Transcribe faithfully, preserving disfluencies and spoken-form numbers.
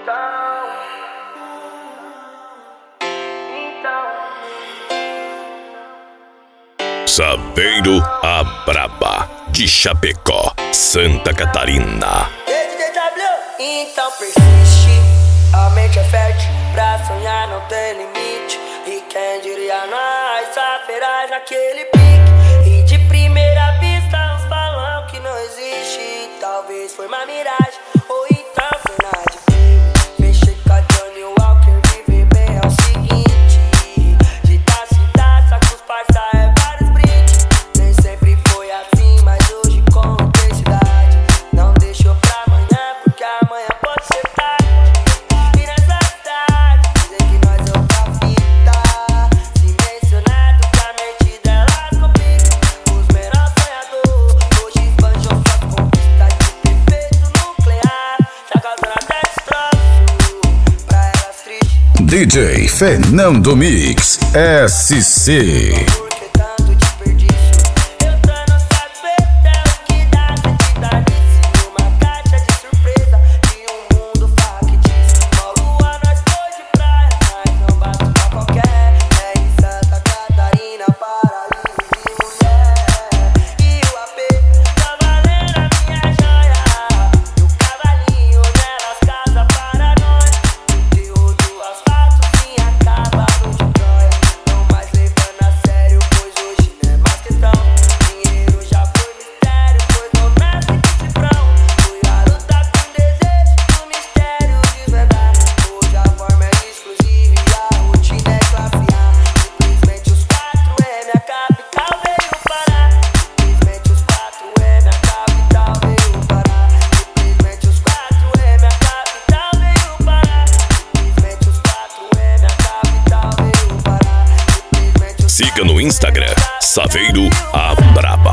Saveiro a Braba, de Chapecó, Santa Catarina. Então persiste, a mente é fértil, pra sonhar não tem limite. E quem diria nós, saberás naquele pique. E de primeira vista uns falam que não existe. Talvez foi uma miragem, ou então cena de filme. Fechei com a Johnny Walker, viver bem é o seguinte. De taça em taça, com os parça é vários brindes. Nem sempre foi assim, mas hoje com intensidade. Não deixou pra amanhã, porque amanhã pode ser tarde. E nessa cidade, dizem que nós é outra fita. Se mencionado que a mente delas complica. Os menores sonhadores, hoje esbanjam suas conquistas de perfeito nuclear. Já causando até destroço pra elas tristes. D J Fernando Mix S C. Porque tanto desperdício. Eu tô insatisfeito, é o que dá sentido. Uma caixa de surpresa de um mundo factício. Uma lua nós foi de praia, mas não bate pra qualquer. É em Santa Catarina, paraíso de mulher. E o A P tá valendo a minha joia. E o cavalinho nelas casa para nós. O teu do asfalto sim acaba no de Troia. Não mais levando a sério, pois hoje não é mais questão. Dinheiro já foi mistério, pois não nasce de cifrão. Fui a lutar com desejo do mistério desvendar. Hoje a forma é exclusiva e a rotina é classe A. Simplesmente os quatro M, a capital veio parar. Simplesmente os quatro M, a capital veio parar. Simplesmente os quatro M, a capital veio parar. Simplesmente os quatro M, a capital veio parar. Simplesmente os Siga no Instagram, Saveiro a Braba.